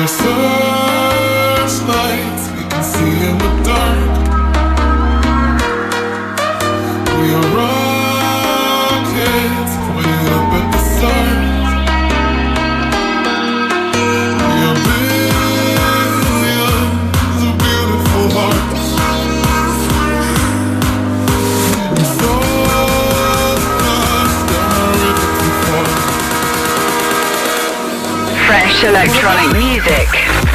searchlights we can see in the dark. We are rockets pointed up at the sun. We are billions of beautiful hearts. We sold us down a river too far. Fresh electronic music.